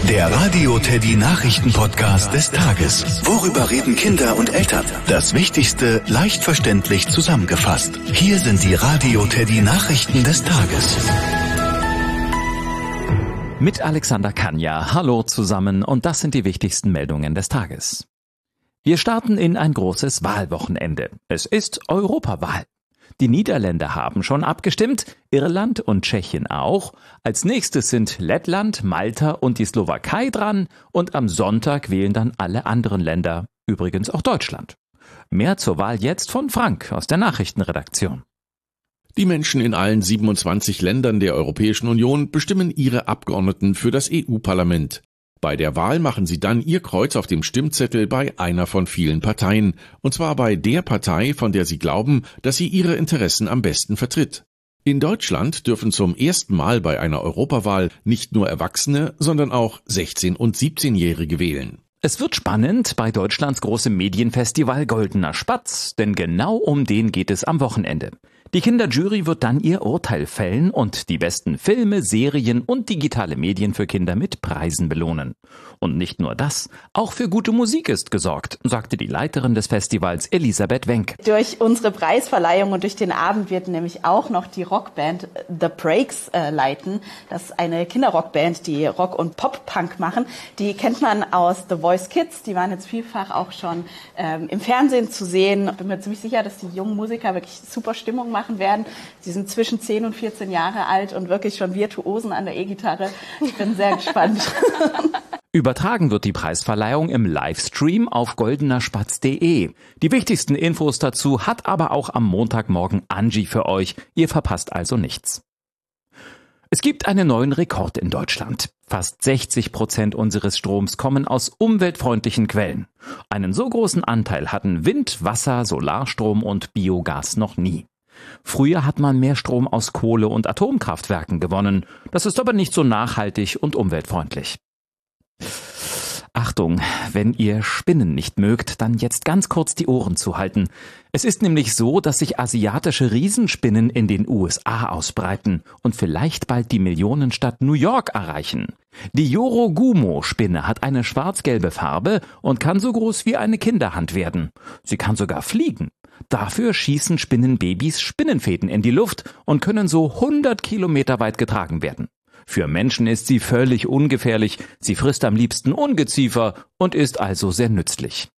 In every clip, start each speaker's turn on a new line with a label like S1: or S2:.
S1: Der Radio Teddy Nachrichten-Podcast des Tages. Worüber reden Kinder und Eltern? Das Wichtigste leicht verständlich zusammengefasst. Hier sind die Radio Teddy Nachrichten des Tages.
S2: Mit Alexander Kanja. Hallo zusammen und das sind die wichtigsten Meldungen des Tages. Wir starten in ein großes Wahlwochenende. Es ist Europawahl. Die Niederländer haben schon abgestimmt, Irland und Tschechien auch. Als nächstes sind Lettland, Malta und die Slowakei dran und am Sonntag wählen dann alle anderen Länder, übrigens auch Deutschland. Mehr zur Wahl jetzt von Frank aus der Nachrichtenredaktion.
S3: Die Menschen in allen 27 Ländern der Europäischen Union bestimmen ihre Abgeordneten für das EU-Parlament. Bei der Wahl machen sie dann ihr Kreuz auf dem Stimmzettel bei einer von vielen Parteien, und zwar bei der Partei, von der sie glauben, dass sie ihre Interessen am besten vertritt. In Deutschland dürfen zum ersten Mal bei einer Europawahl nicht nur Erwachsene, sondern auch 16- und 17-Jährige wählen.
S2: Es wird spannend bei Deutschlands großem Medienfestival Goldener Spatz, denn genau um den geht es am Wochenende. Die Kinderjury wird dann ihr Urteil fällen und die besten Filme, Serien und digitale Medien für Kinder mit Preisen belohnen. Und nicht nur das, auch für gute Musik ist gesorgt, sagte die Leiterin des Festivals Elisabeth Wenck.
S4: Durch unsere Preisverleihung und durch den Abend wird nämlich auch noch die Rockband The Breaks leiten. Das ist eine Kinderrockband, die Rock- und Pop-Punk machen. Die kennt man aus The Voice Kids, die waren jetzt vielfach auch schon im Fernsehen zu sehen. Ich bin mir ziemlich sicher, dass die jungen Musiker wirklich super Stimmung machen werden. Sie sind zwischen 10 und 14 Jahre alt und wirklich schon Virtuosen an der E-Gitarre. Ich bin sehr gespannt.
S2: Übertragen wird die Preisverleihung im Livestream auf goldenerspatz.de. Die wichtigsten Infos dazu hat aber auch am Montagmorgen Angie für euch. Ihr verpasst also nichts. Es gibt einen neuen Rekord in Deutschland. Fast 60% unseres Stroms kommen aus umweltfreundlichen Quellen. Einen so großen Anteil hatten Wind, Wasser, Solarstrom und Biogas noch nie. Früher hat man mehr Strom aus Kohle- und Atomkraftwerken gewonnen. Das ist aber nicht so nachhaltig und umweltfreundlich. Achtung, wenn ihr Spinnen nicht mögt, dann jetzt ganz kurz die Ohren zuhalten. Es ist nämlich so, dass sich asiatische Riesenspinnen in den USA ausbreiten und vielleicht bald die Millionenstadt New York erreichen. Die Yorogumo-Spinne hat eine schwarz-gelbe Farbe und kann so groß wie eine Kinderhand werden. Sie kann sogar fliegen. Dafür schießen Spinnenbabys Spinnenfäden in die Luft und können so 100 Kilometer weit getragen werden. Für Menschen ist sie völlig ungefährlich, sie frisst am liebsten Ungeziefer und ist also sehr nützlich.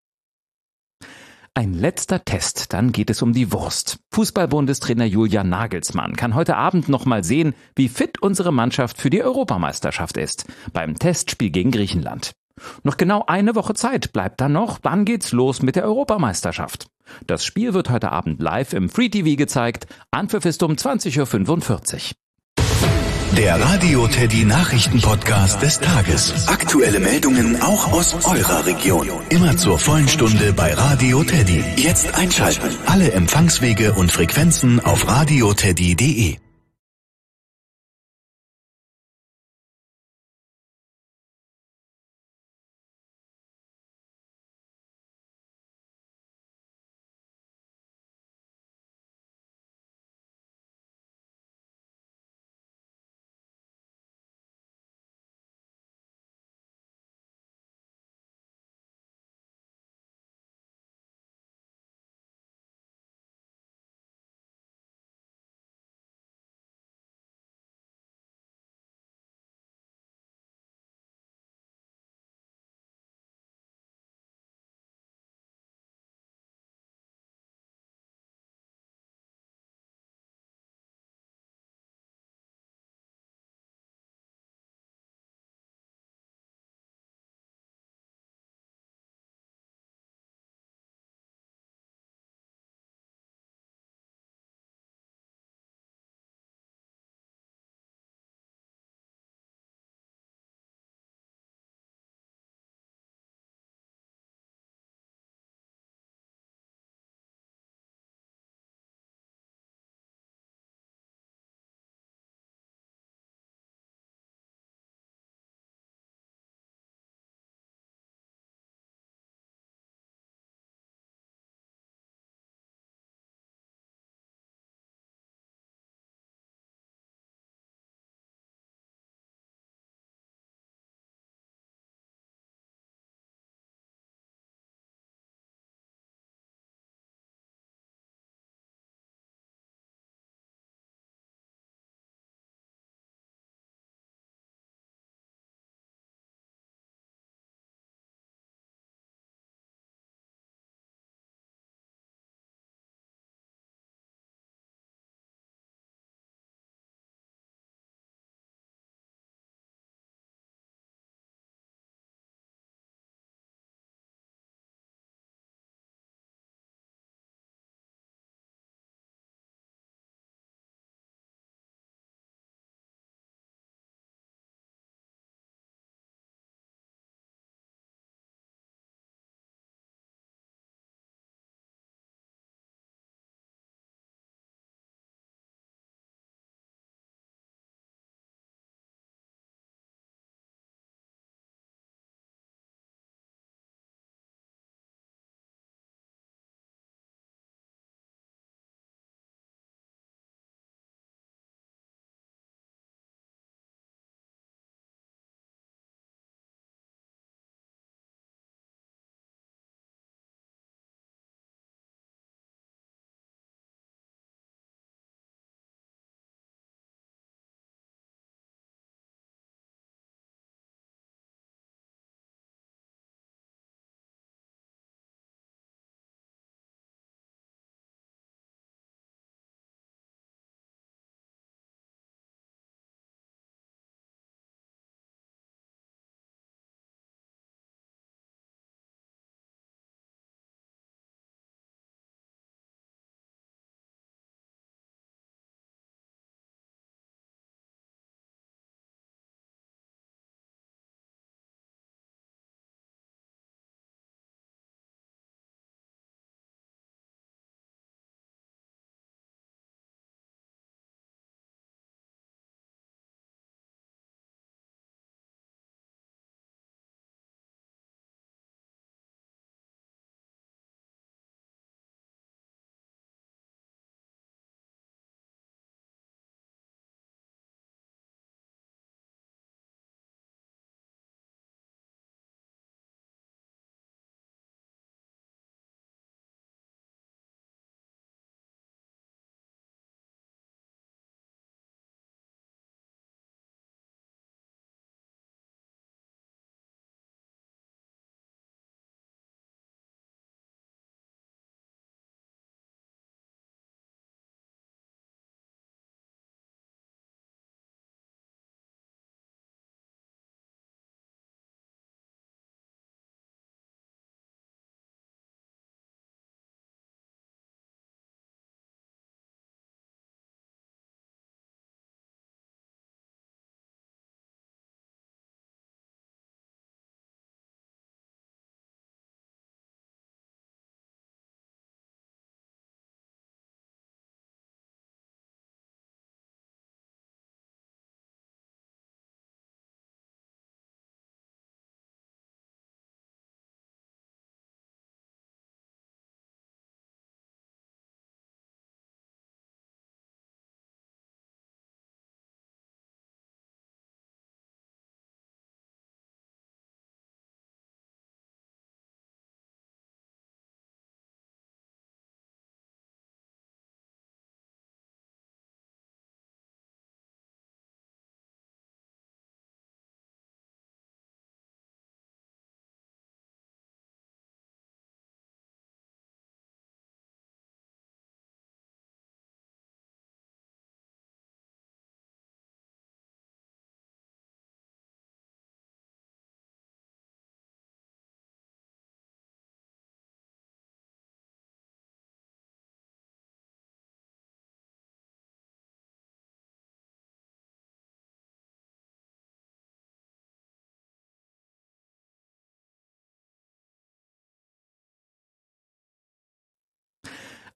S2: Ein letzter Test, dann geht es um die Wurst. Fußball-Bundestrainer Julian Nagelsmann kann heute Abend noch mal sehen, wie fit unsere Mannschaft für die Europameisterschaft ist, beim Testspiel gegen Griechenland. Noch genau eine Woche Zeit bleibt dann noch, dann geht's los mit der Europameisterschaft. Das Spiel wird heute Abend live im Free TV gezeigt, Anpfiff ist um 20.45 Uhr.
S1: Der Radio Teddy Nachrichten-Podcast des Tages. Aktuelle Meldungen auch aus eurer Region. Immer zur vollen Stunde bei Radio Teddy. Jetzt einschalten. Alle Empfangswege und Frequenzen auf radioteddy.de.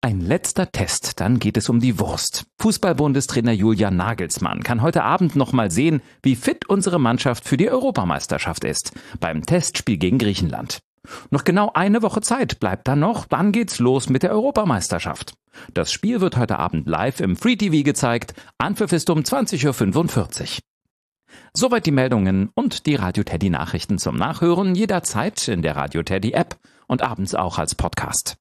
S2: Ein letzter Test, dann geht es um die Wurst. Fußball-Bundestrainer Julian Nagelsmann kann heute Abend noch mal sehen, wie fit unsere Mannschaft für die Europameisterschaft ist, beim Testspiel gegen Griechenland. Noch genau eine Woche Zeit bleibt dann noch, dann geht's los mit der Europameisterschaft. Das Spiel wird heute Abend live im Free TV gezeigt, Anpfiff ist um 20:45 Uhr. Soweit die Meldungen und die Radio Teddy Nachrichten zum Nachhören jederzeit in der Radio Teddy App und abends auch als Podcast.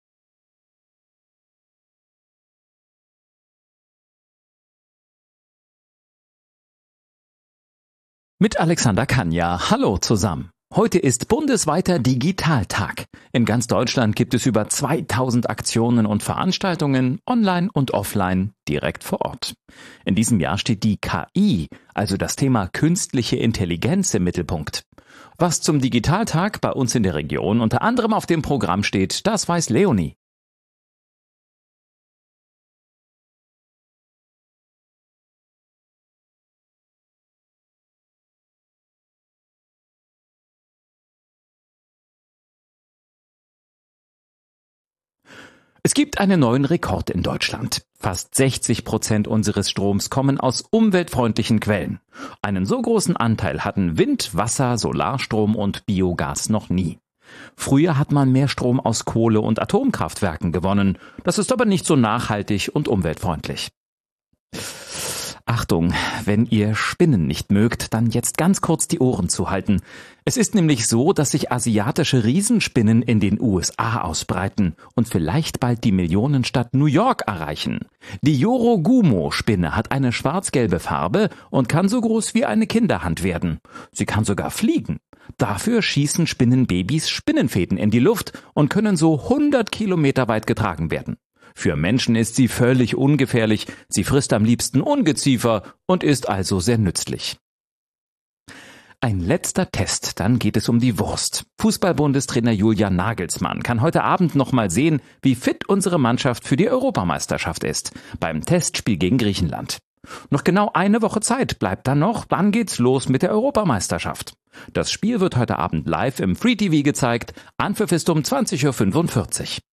S2: Mit Alexander Kanja. Hallo zusammen. Heute ist bundesweiter Digitaltag. In ganz Deutschland gibt es über 2000 Aktionen und Veranstaltungen, online und offline, direkt vor Ort. In diesem Jahr steht die KI, also das Thema künstliche Intelligenz, im Mittelpunkt. Was zum Digitaltag bei uns in der Region unter anderem auf dem Programm steht, das weiß Leonie. Es gibt einen neuen Rekord in Deutschland. Fast 60% unseres Stroms kommen aus umweltfreundlichen Quellen. Einen so großen Anteil hatten Wind, Wasser, Solarstrom und Biogas noch nie. Früher hat man mehr Strom aus Kohle- und Atomkraftwerken gewonnen. Das ist aber nicht so nachhaltig und umweltfreundlich. Achtung, wenn ihr Spinnen nicht mögt, dann jetzt ganz kurz die Ohren zuhalten. Es ist nämlich so, dass sich asiatische Riesenspinnen in den USA ausbreiten und vielleicht bald die Millionenstadt New York erreichen. Die Yorogumo-Spinne hat eine schwarz-gelbe Farbe und kann so groß wie eine Kinderhand werden. Sie kann sogar fliegen. Dafür schießen Spinnenbabys Spinnenfäden in die Luft und können so 100 Kilometer weit getragen werden. Für Menschen ist sie völlig ungefährlich, sie frisst am liebsten Ungeziefer und ist also sehr nützlich. Ein letzter Test, dann geht es um die Wurst. Fußball-Bundestrainer Julian Nagelsmann kann heute Abend noch mal sehen, wie fit unsere Mannschaft für die Europameisterschaft ist, beim Testspiel gegen Griechenland. Noch genau eine Woche Zeit bleibt dann noch, dann geht's los mit der Europameisterschaft. Das Spiel wird heute Abend live im Free TV gezeigt, Anpfiff ist um 20:45 Uhr.